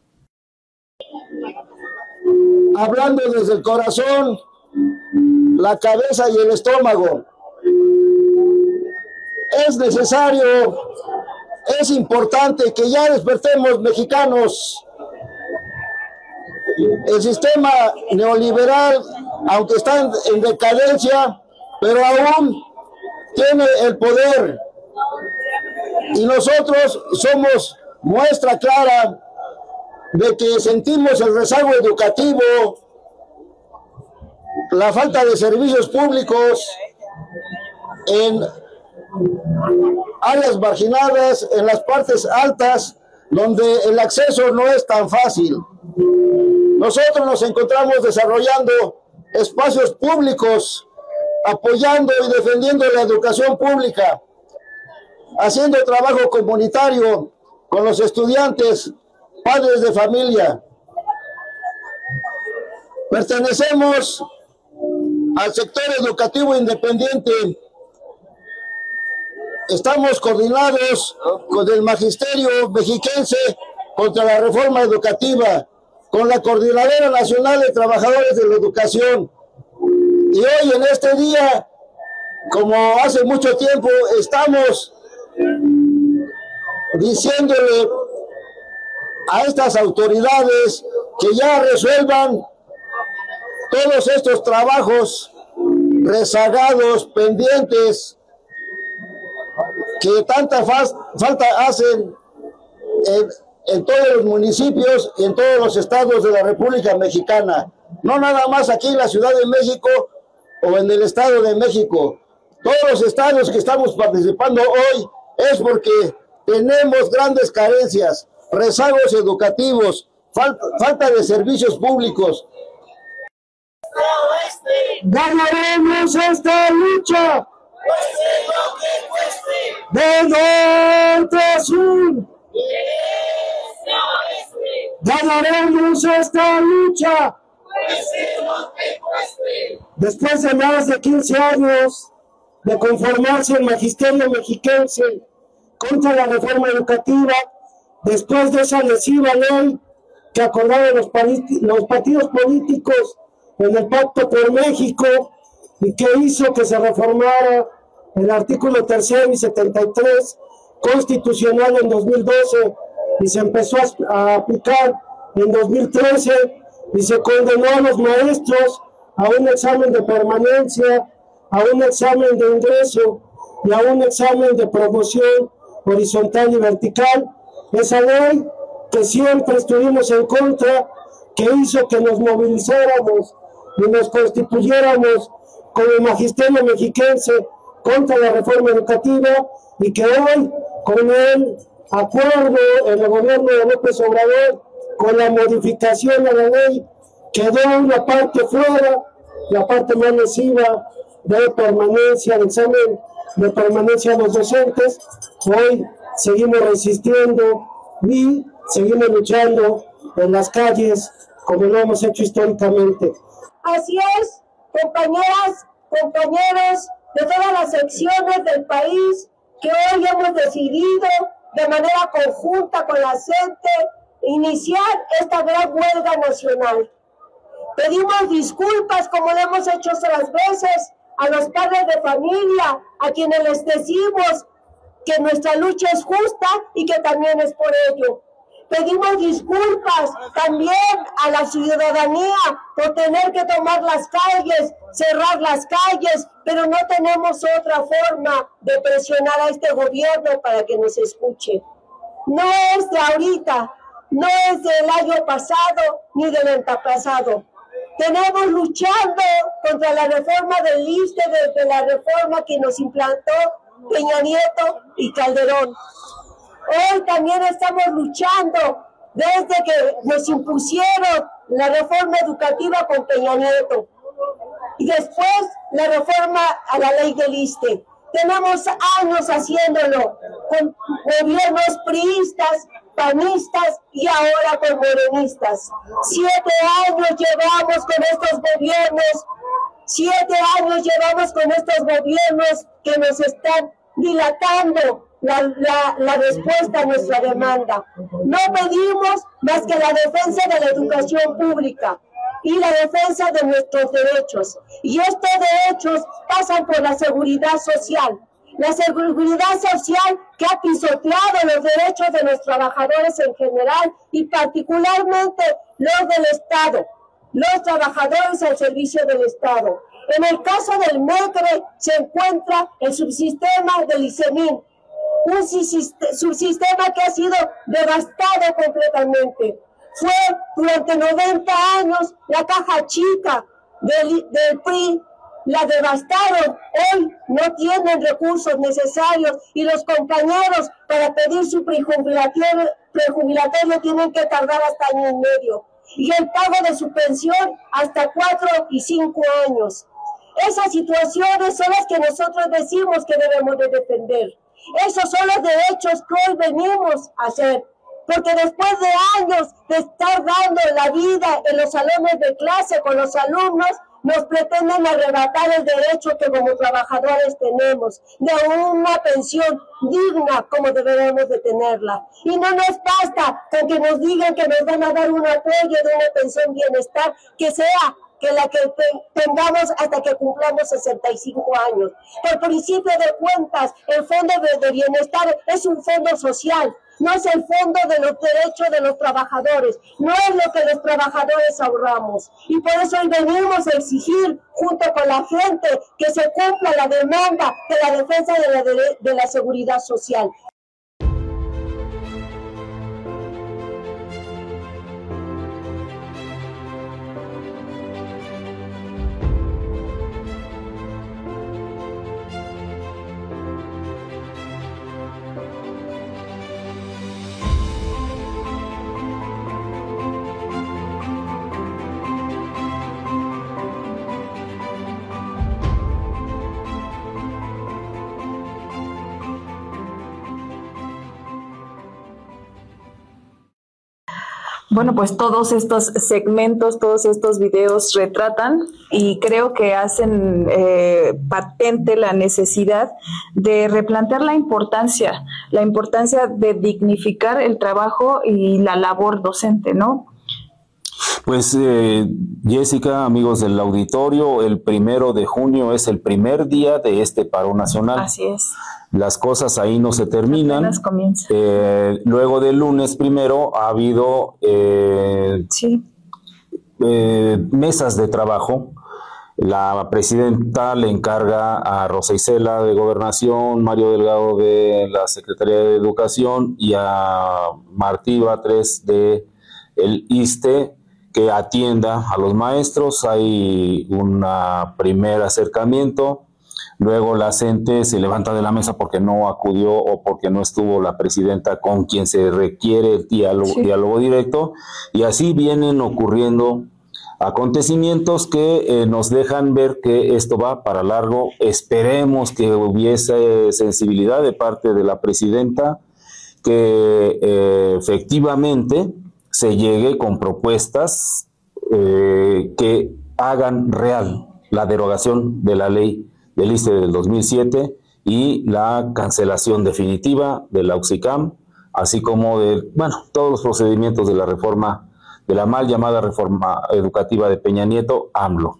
L: Hablando desde el corazón, la cabeza y el estómago. Es necesario, es importante que ya despertemos, mexicanos. El sistema neoliberal, aunque está en, en decadencia, pero aún tiene el poder. Y nosotros somos muestra clara de que sentimos el rezago educativo, la falta de servicios públicos en áreas marginadas, en las partes altas, donde el acceso no es tan fácil. Nosotros nos encontramos desarrollando espacios públicos, apoyando y defendiendo la educación pública, haciendo trabajo comunitario con los estudiantes, padres de familia. Pertenecemos al sector educativo independiente. Estamos coordinados con el Magisterio Mexiquense contra la reforma educativa, con la Coordinadora Nacional de Trabajadores de la Educación. Y hoy, en este día, como hace mucho tiempo, estamos diciéndole a estas autoridades que ya resuelvan todos estos trabajos rezagados, pendientes, que tanta fa falta hacen en, en todos los municipios y en todos los estados de la República Mexicana. No nada más aquí en la Ciudad de México o en el Estado de México. Todos los estados que estamos participando hoy es porque tenemos grandes carencias, rezagos educativos, fal falta de servicios públicos. Ganaremos esta lucha, cueste lo que cueste, de norte a sur. Ganaremos esta lucha, cueste lo que cueste. Después de más de quince años de conformarse el Magisterio Mexiquense contra la reforma educativa, después de esa lesiva ley que acordaron los, los partidos políticos en el Pacto por México y que hizo que se reformara el artículo tercero y setenta y tres constitucional en dos mil doce y se empezó a, a aplicar en dos mil trece y se condenó a los maestros a un examen de permanencia, a un examen de ingreso y a un examen de promoción horizontal y vertical. Esa ley que siempre estuvimos en contra, que hizo que nos movilizáramos y nos constituyéramos como Magisterio Mexiquense contra la reforma educativa, y que hoy, con el acuerdo en el gobierno de López Obrador, con la modificación a la ley, quedó una parte fuera, la parte más lesiva de permanencia, de examen de permanencia de los docentes. Hoy seguimos resistiendo y seguimos luchando en las calles como lo hemos hecho históricamente.
H: Así es, compañeras, compañeros de todas las secciones del país, que hoy hemos decidido de manera conjunta con la CENTE iniciar esta gran huelga nacional. Pedimos disculpas, como lo hemos hecho otras veces, a los padres de familia, a quienes les decimos que nuestra lucha es justa y que también es por ello. Pedimos disculpas también a la ciudadanía por tener que tomar las calles, cerrar las calles, pero no tenemos otra forma de presionar a este gobierno para que nos escuche. No es de ahorita, no es del año pasado ni del antepasado.
L: Tenemos luchando contra la reforma del I S S S T E, desde la reforma que nos implantó Peña Nieto y Calderón. Hoy también estamos luchando desde que nos impusieron la reforma educativa con Peña Nieto y después la reforma a la ley del I S S S T E. Tenemos años haciéndolo con gobiernos priistas, panistas y ahora con morenistas. Siete años llevamos con estos gobiernos, siete años llevamos con estos gobiernos que nos están dilatando la, la, la respuesta a nuestra demanda. No pedimos más que la defensa de la educación pública y la defensa de nuestros derechos. Y estos derechos pasan por la seguridad social. La seguridad social que ha pisoteado los derechos de los trabajadores en general y particularmente los del Estado, los trabajadores al servicio del Estado. En el caso del MECRE se encuentra el subsistema del ICEMIN, un subsistema que ha sido devastado completamente. Fue durante noventa años la caja chica del, del P R I, la devastaron. Hoy no tienen recursos necesarios y los compañeros para pedir su prejubilatorio, prejubilatorio tienen que tardar hasta año y medio. Y el pago de su pensión hasta cuatro y cinco años. Esas situaciones son las que nosotros decimos que debemos de defender. Esos son los derechos que hoy venimos a hacer. Porque después de años de estar dando la vida en los salones de clase con los alumnos, nos pretenden arrebatar el derecho que como trabajadores tenemos, de una pensión digna como debemos de tenerla. Y no nos basta con que nos digan que nos van a dar un apoyo de una pensión bienestar que sea que la que tengamos hasta que cumplamos sesenta y cinco años. Por principio de cuentas, el Fondo de Bienestar es un fondo social, no es el fondo de los derechos de los trabajadores, no es lo que los trabajadores ahorramos. Y por eso hoy venimos a exigir, junto con la gente, que se cumpla la demanda de la defensa de la, de, de la seguridad social.
A: Bueno, pues todos estos segmentos, todos estos videos retratan y creo que hacen eh, patente la necesidad de replantear la importancia, la importancia de dignificar el trabajo y la labor docente, ¿no?
B: Pues eh, Jessica, amigos del auditorio, el primero de junio es el primer día de este paro nacional.
A: Así es.
B: Las cosas ahí no se terminan. Eh, luego del lunes primero ha habido eh,
A: sí.
B: eh, mesas de trabajo. La presidenta le encarga a Rosa Isela de Gobernación, Mario Delgado de la Secretaría de Educación y a Martí Batres de el I S S S T E que atienda a los maestros. Hay un primer acercamiento. Luego la gente se levanta de la mesa porque no acudió o porque no estuvo la presidenta con quien se requiere el diálogo, sí. diálogo directo. Y así vienen ocurriendo acontecimientos que eh, nos dejan ver que esto va para largo. Esperemos que hubiese sensibilidad de parte de la presidenta, que eh, efectivamente se llegue con propuestas eh, que hagan real la derogación de la ley del I S S S T E del dos mil siete y la cancelación definitiva de la UXICAM, así como de, bueno, todos los procedimientos de la reforma, de la mal llamada reforma educativa de Peña Nieto, AMLO.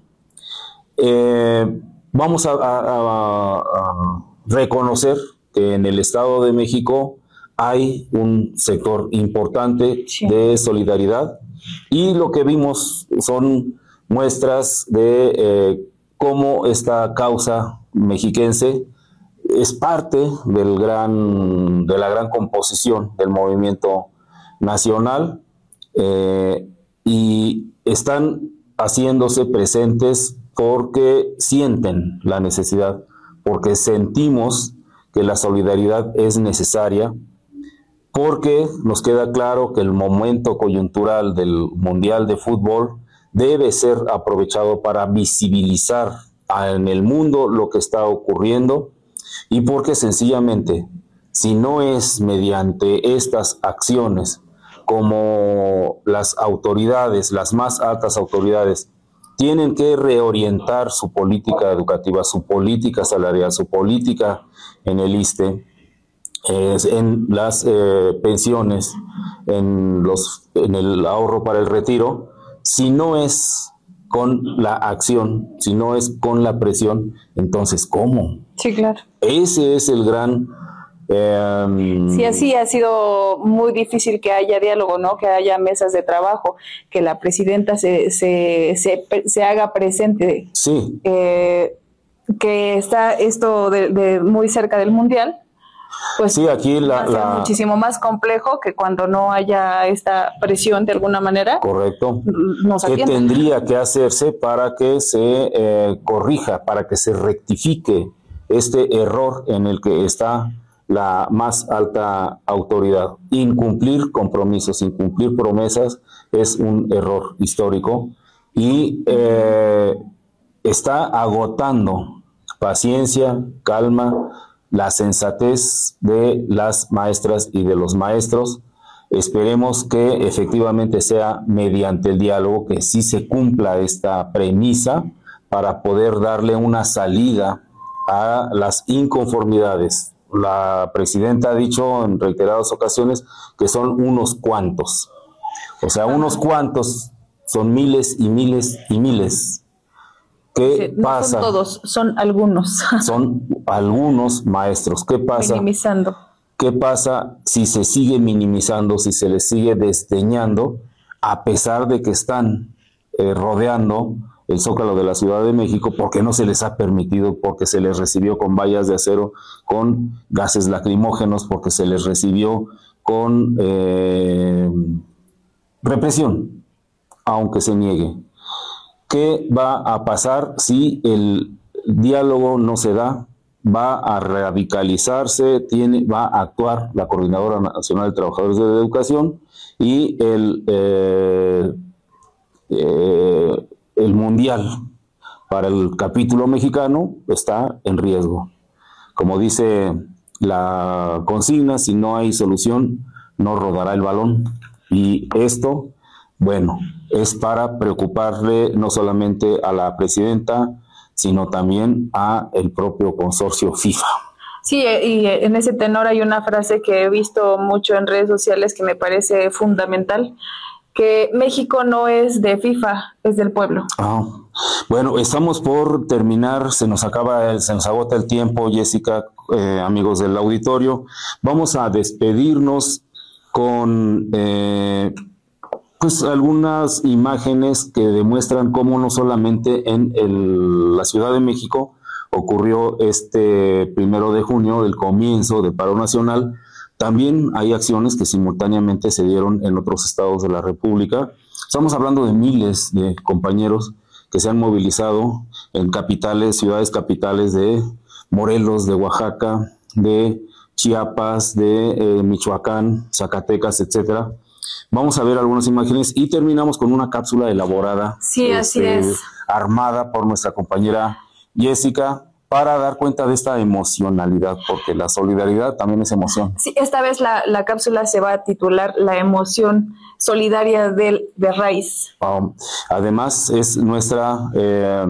B: Eh, vamos a, a, a, a reconocer que en el Estado de México hay un sector importante sí. de solidaridad y lo que vimos son muestras de eh, cómo esta causa mexiquense es parte del gran, de la gran composición del movimiento nacional eh, y están haciéndose presentes porque sienten la necesidad, porque sentimos que la solidaridad es necesaria, porque nos queda claro que el momento coyuntural del Mundial de Fútbol debe ser aprovechado para visibilizar en el mundo lo que está ocurriendo, y porque sencillamente, si no es mediante estas acciones, como las autoridades, las más altas autoridades, tienen que reorientar su política educativa, su política salarial, su política en el ISSSTE, eh, en las eh, pensiones, en, los, en el ahorro para el retiro, si no es con la acción, si no es con la presión, entonces ¿cómo?
A: Sí, claro.
B: Ese es el gran... Eh,
A: sí, así ha sido muy difícil que haya diálogo, ¿no? Que haya mesas de trabajo, que la presidenta se, se, se, se haga presente.
B: Sí.
A: Eh, que está esto de, de muy cerca del Mundial, pues
B: sí, aquí la,
A: va a ser
B: la,
A: muchísimo más complejo que cuando no haya esta presión de alguna manera.
B: Correcto.
A: Nos
B: ¿Qué
A: atienda.
B: tendría que hacerse para que se eh, corrija, para que se rectifique este error en el que está la más alta autoridad? Incumplir compromisos, incumplir promesas es un error histórico y eh, está agotando paciencia, calma, la sensatez de las maestras y de los maestros. Esperemos que efectivamente sea mediante el diálogo que sí se cumpla esta premisa para poder darle una salida a las inconformidades. La presidenta ha dicho en reiteradas ocasiones que son unos cuantos. O sea, unos cuantos son miles y miles y miles. ¿Qué
A: sí, no
B: pasa?
A: Son todos, son algunos.
B: Son algunos maestros. ¿Qué pasa?
A: Minimizando.
B: ¿Qué pasa si se sigue minimizando, si se les sigue desdeñando, a pesar de que están eh, rodeando el Zócalo de la Ciudad de México, porque no se les ha permitido, porque se les recibió con vallas de acero, con gases lacrimógenos, porque se les recibió con eh, represión, aunque se niegue? ¿Qué va a pasar si el diálogo no se da? Va a radicalizarse, tiene, va a actuar la Coordinadora Nacional de Trabajadores de la Educación y el, eh, eh, el Mundial para el capítulo mexicano está en riesgo. Como dice la consigna, si no hay solución, no rodará el balón. Y esto, bueno, es para preocuparle no solamente a la presidenta, sino también a el propio consorcio FIFA.
A: Sí, y en ese tenor hay una frase que he visto mucho en redes sociales que me parece fundamental, que México no es de FIFA, es del pueblo.
B: Ah, bueno, estamos por terminar, se nos acaba, se nos agota el tiempo, Jessica, eh, amigos del auditorio. Vamos a despedirnos con eh, pues algunas imágenes que demuestran cómo no solamente en el, la Ciudad de México ocurrió este primero de junio, el comienzo del paro nacional. También hay acciones que simultáneamente se dieron en otros estados de la República. Estamos hablando de miles de compañeros que se han movilizado en capitales, ciudades capitales de Morelos, de Oaxaca, de Chiapas, de eh, Michoacán, Zacatecas, etcétera. Vamos a ver algunas imágenes y terminamos con una cápsula elaborada,
A: sí, así
B: este,
A: es.
B: armada por nuestra compañera Jessica, para dar cuenta de esta emocionalidad, porque la solidaridad también es emoción.
A: Sí, esta vez la, la cápsula se va a titular La emoción solidaria del, de raíz.
B: Um, además, es nuestra eh,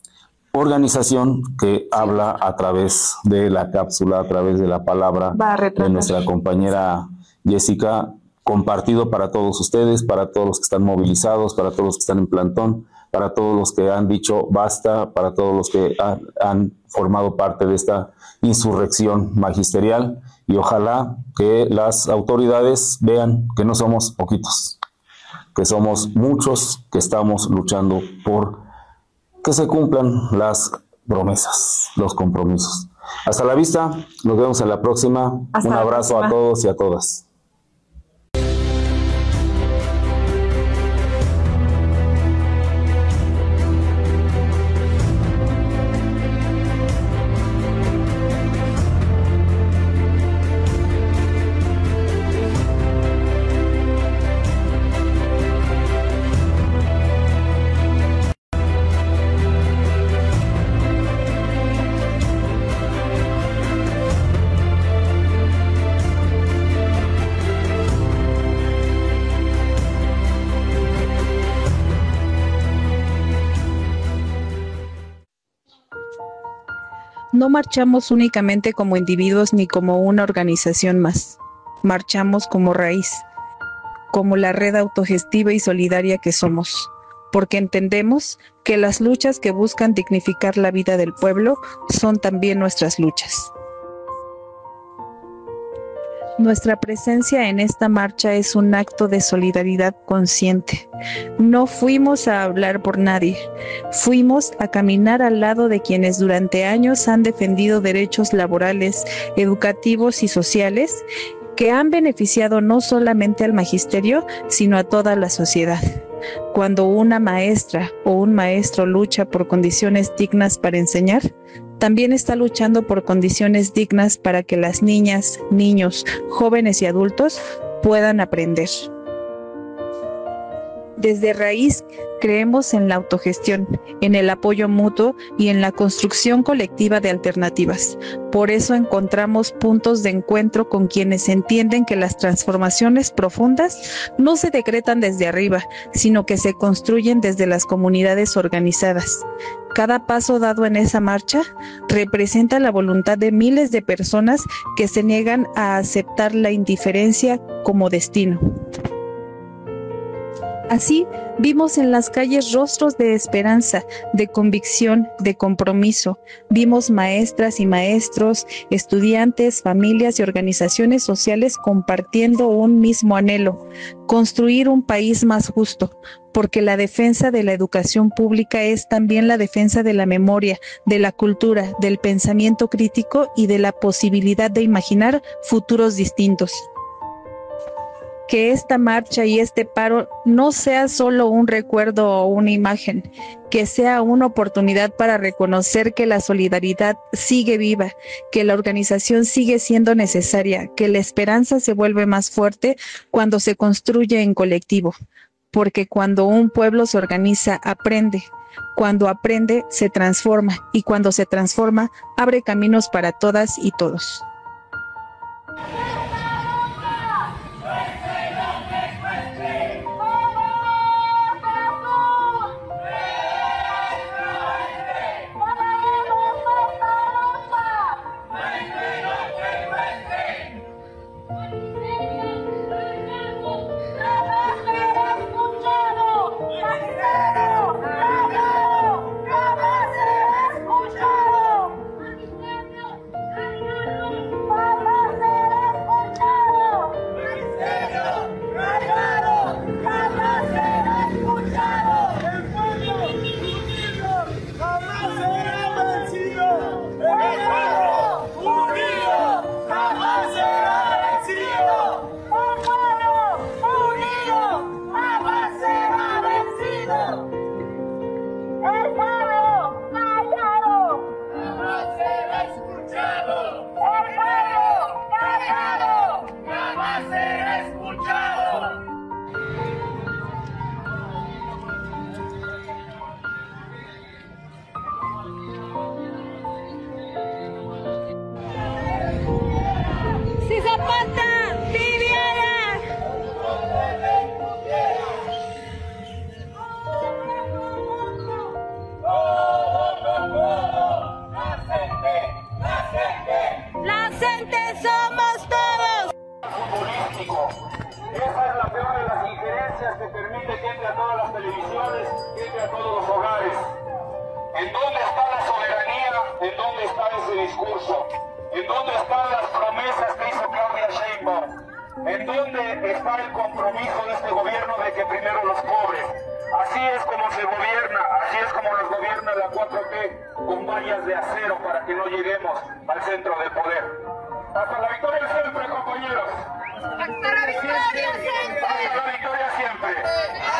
B: organización que habla a través de la cápsula, a través de la palabra de nuestra compañera Jessica, compartido para todos ustedes, para todos los que están movilizados, para todos los que están en plantón, para todos los que han dicho basta, para todos los que han, han formado parte de esta insurrección magisterial, y ojalá que las autoridades vean que no somos poquitos, que somos muchos que estamos luchando por que se cumplan las promesas, los compromisos. Hasta la vista, nos vemos en la próxima.
A: Hasta
B: Un
A: la
B: abrazo
A: próxima.
B: a todos y a todas.
M: No marchamos únicamente como individuos ni como una organización más. Marchamos como raíz, como la red autogestiva y solidaria que somos, porque entendemos que las luchas que buscan dignificar la vida del pueblo son también nuestras luchas. Nuestra presencia en esta marcha es un acto de solidaridad consciente. No fuimos a hablar por nadie, fuimos a caminar al lado de quienes durante años han defendido derechos laborales, educativos y sociales que han beneficiado no solamente al magisterio, sino a toda la sociedad. Cuando una maestra o un maestro lucha por condiciones dignas para enseñar, también está luchando por condiciones dignas para que las niñas, niños, jóvenes y adultos puedan aprender. Desde raíz creemos en la autogestión, en el apoyo mutuo y en la construcción colectiva de alternativas. Por eso encontramos puntos de encuentro con quienes entienden que las transformaciones profundas no se decretan desde arriba, sino que se construyen desde las comunidades organizadas. Cada paso dado en esa marcha representa la voluntad de miles de personas que se niegan a aceptar la indiferencia como destino. Así, vimos en las calles rostros de esperanza, de convicción, de compromiso. Vimos maestras y maestros, estudiantes, familias y organizaciones sociales compartiendo un mismo anhelo: construir un país más justo, porque la defensa de la educación pública es también la defensa de la memoria, de la cultura, del pensamiento crítico y de la posibilidad de imaginar futuros distintos. Que esta marcha y este paro no sea solo un recuerdo o una imagen, que sea una oportunidad para reconocer que la solidaridad sigue viva, que la organización sigue siendo necesaria, que la esperanza se vuelve más fuerte cuando se construye en colectivo, porque cuando un pueblo se organiza, aprende. Cuando aprende, se transforma, y cuando se transforma, abre caminos para todas y todos.
N: Esa es la peor de las injerencias que permite que entre a todas las televisiones, que entre a todos los hogares. ¿En dónde está la soberanía? ¿En dónde está ese discurso? ¿En dónde están las promesas que hizo Claudia Sheinbaum? ¿En dónde está el compromiso de este gobierno de que primero los pobres? Así es como se gobierna, así es como nos gobierna la cuatro T, con vallas de acero para que no lleguemos al centro del poder. Hasta la victoria siempre, compañeros. Hasta la victoria siempre. Hasta la victoria siempre.